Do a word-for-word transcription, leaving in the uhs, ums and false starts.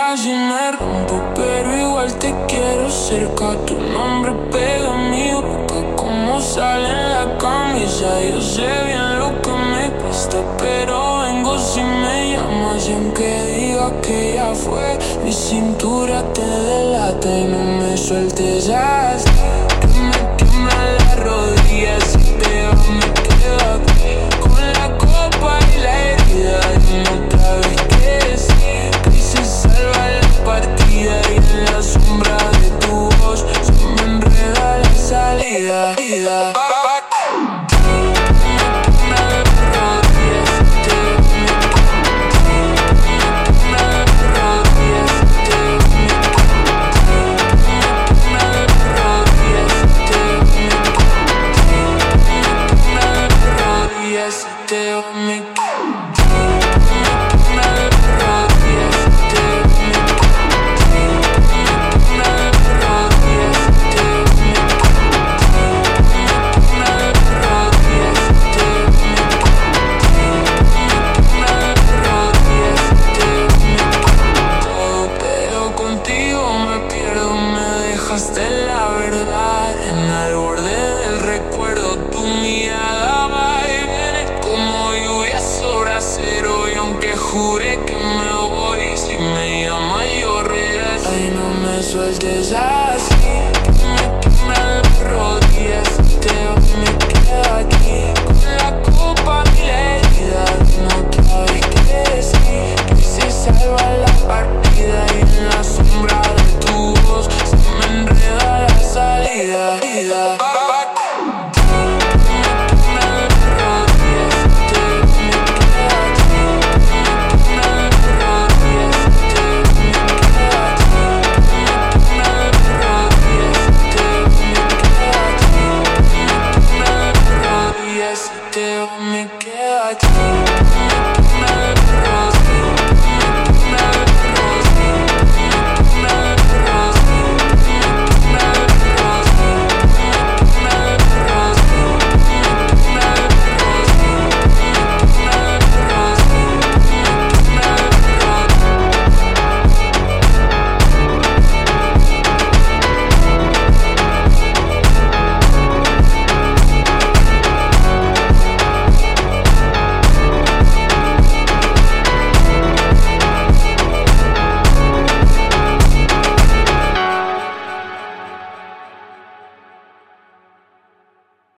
casi me rompo, pero igual te quiero cerca. Tu nombre pega en mi boca, como sale en la camisa. Yo sé bien lo que me cuesta, pero vengo si me llamas. Y aunque diga que ya fue, mi cintura te delata y no me sueltes así. Que me quema las rodillas, si te vas me quedo aquí. Con la copa y la herida, dime otra vez que sí. Que se salva la partida y en la sombra de tu voz se me enreda la salida. La verdad, en el borde del recuerdo, tu mirada va y viene como lluvia sobre acero. Y aunque jure que me voy, si me llama yo regreso. Ay, no me sueltes así, que me queman las rodillas. Si te vas me quedo aquí, con la copa y la herida. Dime otra vez que sí, que se salva